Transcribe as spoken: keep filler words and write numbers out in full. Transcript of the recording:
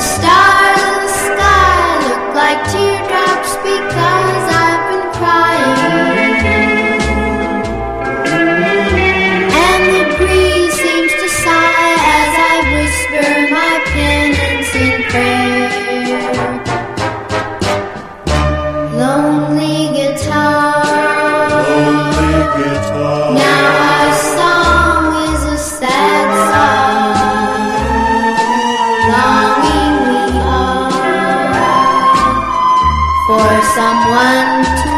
stars in the sky look like teardrops because I've been crying. And the breeze seems to sigh as I whisper my penance in prayer. Lonely guitar, lonely guitar. Now our song is a sad song. Longing we are for someone to